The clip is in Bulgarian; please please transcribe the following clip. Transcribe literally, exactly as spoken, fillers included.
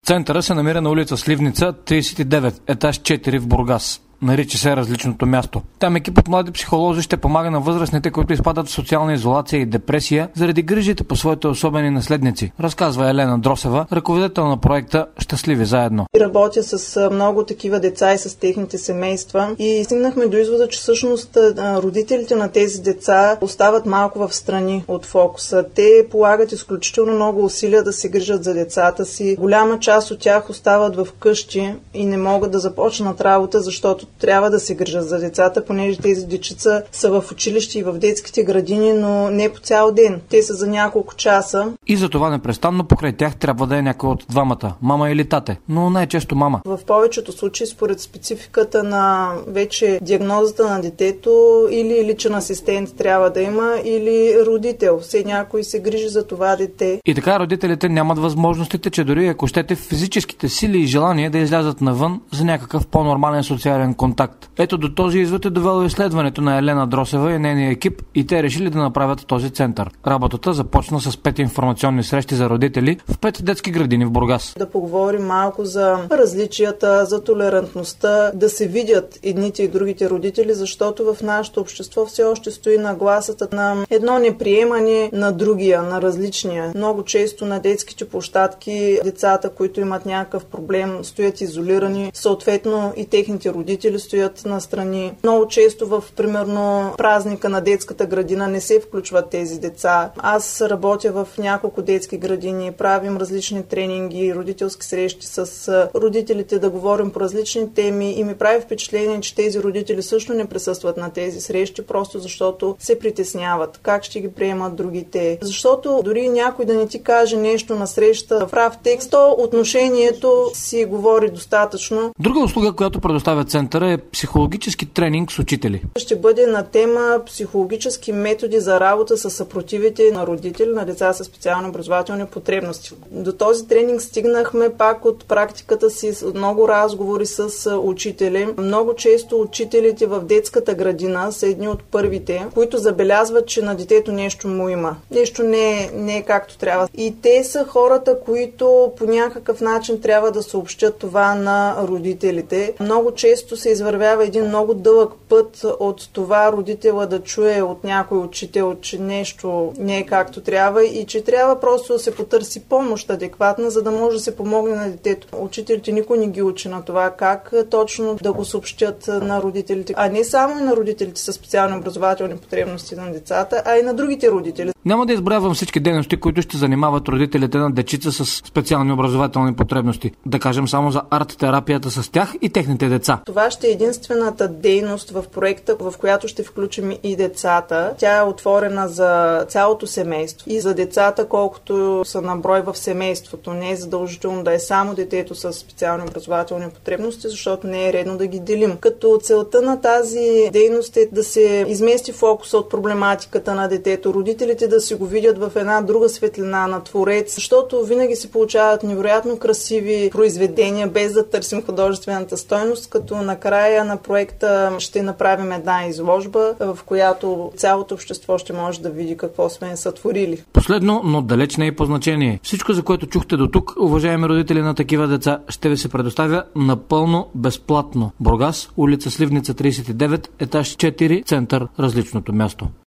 Центъра се намира на улица Сливница, тридесет и девет, етаж четири в Бургас. Нарича се различното място. Там екип от млади психолози ще помага на възрастните, които изпадат в социална изолация и депресия заради грижите по своите особени наследници, разказва Елена Дросева, ръководител на проекта "Щастливи заедно". Работя с много такива деца и с техните семейства и стигнахме до извода, че всъщност родителите на тези деца остават малко в страни от фокуса. Те полагат изключително много усилия да се грижат за децата си. Голяма част от тях остават в къщи и не могат да започнат работа, защото трябва да се грижат за децата, понеже тези дечица са в училище и в детските градини, но не по цял ден. Те са за няколко часа. И за това непрестанно покрай тях трябва да е някой от двамата, мама или тате, но най-често мама. В повечето случаи, според спецификата на вече диагнозата на детето, или личен асистент трябва да има, или родител. Все някой се грижи за това дете. И така родителите нямат възможностите, че дори ако щете физическите сили и желание да излязат навън за някакъв по-нормален социален контакт. Ето до този извод е довело изследването на Елена Дросева и нейния екип и те решили да направят този център. Работата започна с пет информационни срещи за родители в пет детски градини в Бургас. Да поговорим малко за различията, за толерантността, да се видят едните и другите родители, защото в нашето общество все още стои нагласата на едно неприемане на другия, на различния. Много често на детските площадки децата, които имат някакъв проблем, стоят изолирани, съответно и техните родители стоят настрани. Много често в, примерно, празника на детската градина не се включват тези деца. Аз работя в няколко детски градини, правим различни тренинги, родителски срещи с родителите, да говорим по различни теми и ми прави впечатление, че тези родители също не присъстват на тези срещи, просто защото се притесняват. Как ще ги приемат другите? Защото дори някой да не ти каже нещо на среща в прав текст, то отношението си говори достатъчно. Друга услуга, която предоставя центъра, е психологически тренинг с учители. Ще бъде на тема психологически методи за работа с съпротивите на родители на деца с специални образователни потребности. До този тренинг стигнахме пак от практиката си с много разговори с учители. Много често учителите в детската градина са едни от първите, които забелязват, че на детето нещо му има. Нещо не е, не е както трябва. И те са хората, които по някакъв начин трябва да съобщят това на родителите. Много често се извървява един много дълъг път от това родителя да чуе от някой учител, че нещо не е както трябва и че трябва просто да се потърси помощ адекватна, за да може да се помогне на детето. Учителите никой не ги учи на това как точно да го съобщят на родителите, а не само и на родителите с специални образователни потребности на децата, а и на другите родители. Няма да изброявам всички дейности, които ще занимават родителите на дечица с специални образователни потребности. Да кажем само за арт-терапията с тях и техните деца. Това ще е единствената дейност в проекта, в която ще включим и децата. Тя е отворена за цялото семейство и за децата, колкото са на брой в семейството. Не е задължително да е само детето с специални образователни потребности, защото не е редно да ги делим. Като целта на тази дейност е да се измести фокуса от проблематиката на детето, родителите да си го видят в една друга светлина на творец, защото винаги се получават невероятно красиви произведения, без да търсим художествената стойност, като накрая на проекта ще направим една изложба, в която цялото общество ще може да види какво сме сътворили. Последно, но далеч не е по значение. Всичко, за което чухте до тук, уважаеми родители на такива деца, ще ви се предоставя напълно безплатно. Бургас, улица Сливница тридесет и девет, етаж четири, център, различното място.